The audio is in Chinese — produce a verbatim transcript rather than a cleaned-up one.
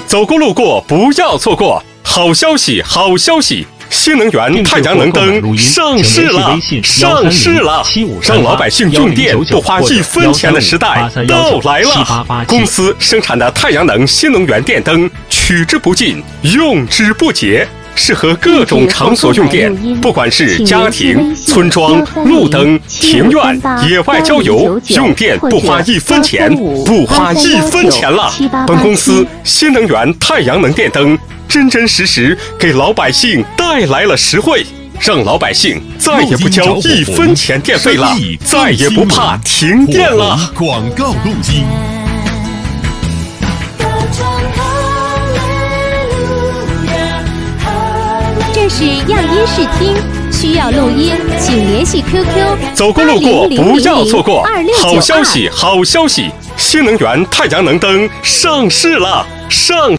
走过路过不要错过，好消息好消息！新能源太阳能灯上市了，上市了！让老百姓用电不花一分钱的时代到来了。公司生产的太阳能新能源电灯，取之不尽，用之不竭。适合各种场所用电，不管是家庭、村庄、路灯、庭院、野外郊游，用电不花一分钱，不花一分钱了。本公司新能源太阳能电灯，真真实实给老百姓带来了实惠，让老百姓再也不交一分钱电费了，再也不怕停电了。 广告录音。 这是样音试听，需要录音，请联系 Q Q。 走过路过不要错过，好消息好消息！新能源太阳能灯上市了，上。